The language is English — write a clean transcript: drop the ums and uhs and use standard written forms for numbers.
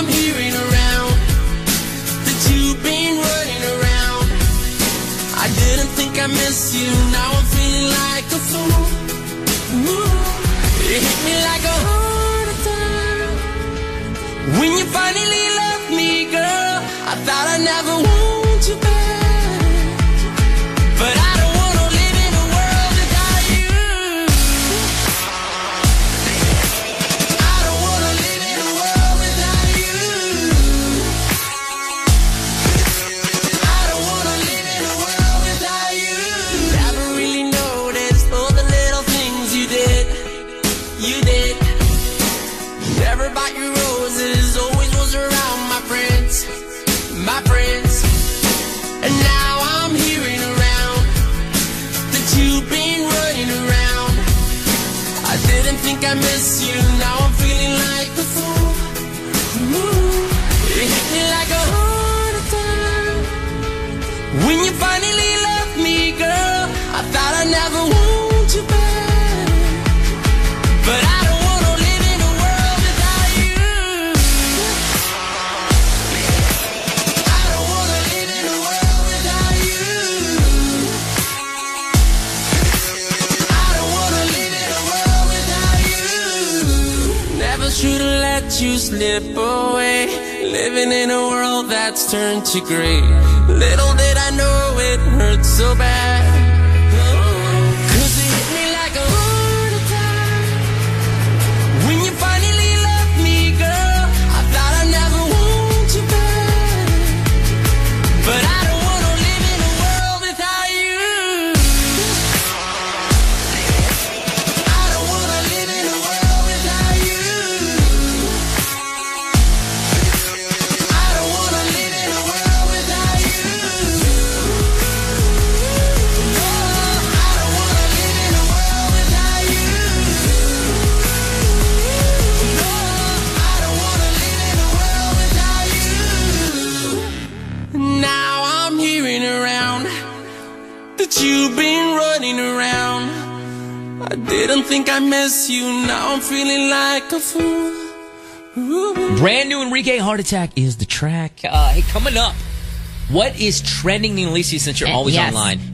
I'm hearing around that you've been running around. I didn't think I miss you, now I'm feeling like a fool. It hit me like a heart attack when you finally left me, girl. I thought I'd never want you back, but I don't wanna live in a world without you. I don't wanna live in a world without you. I don't wanna live in a world without you. Never really noticed all the little things you did. You did. Never bought you roses, always was around my friends. My friends. And now I'm hearing around that you've been running around. I didn't think I missed you, now I'm feeling like a fool. It hit me like a heart attack when you finally left me, girl. I thought I'd never want you back, but I don't wanna live in a world without you. I don't wanna live in a world without you. I don't wanna live in a world without you. Never should've let you slip away, living in a world that's turned to gray. Little did I know it hurt so bad, 'cause it hit me like a heart attack when you finally left me, girl. I thought I'd never want you back, but I don't wanna live in a world without you. I don't wanna live in a world without you. I don't wanna live in a world without you. No, I don't wanna live in a world without you. No, I don't wanna live in a world without you. Now I'm hearing around that you've been running around. I didn't think I missed you, now I'm feeling like a fool. Brand new Enrique, Heart Attack is the track. Hey, coming up, what is trending, Alicia, since you're always Yes. online?